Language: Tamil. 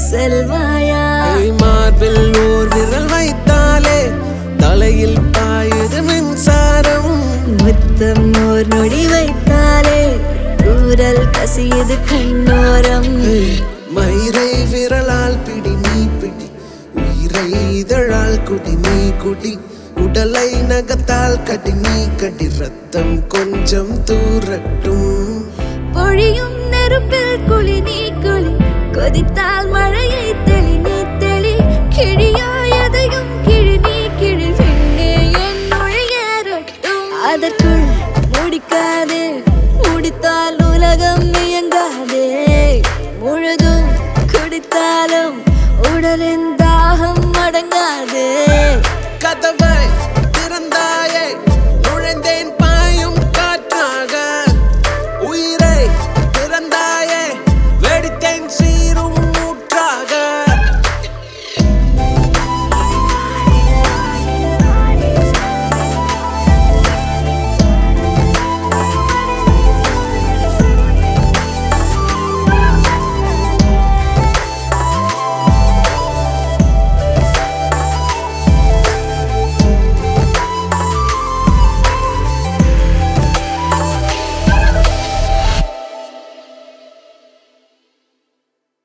செல்வாயா மார்பில் ஓர் விரல் வைத்தாலே தலையில் பாயுது மின்சாரம் முத்தம் ஓர் நொடி வைத்தாலே ஊரல் கசியது கண்ணோரம் மயிரை விரலால் பிடி நீ பிடி உயிரை இதழால் குடி நீ குடி உடலை நகத்தால் கடி நீ கடி ரத்தம் கொஞ்சம் தூரட்டும் பொழியும் நெருப்பில் குளி நீ குளி கொதித்தால் மழையை தெளி நீ தெளி கிழியா எதையும் கிழி நீ கிழி பெண்ணே என் நுழையேறட்டும் அதற்குள் முடிக்காதே முடித்தால் உலகம் இயங்காதே முழுதும் குடித்தாலும் உடலின் தாகம் அடங்காதே கதவை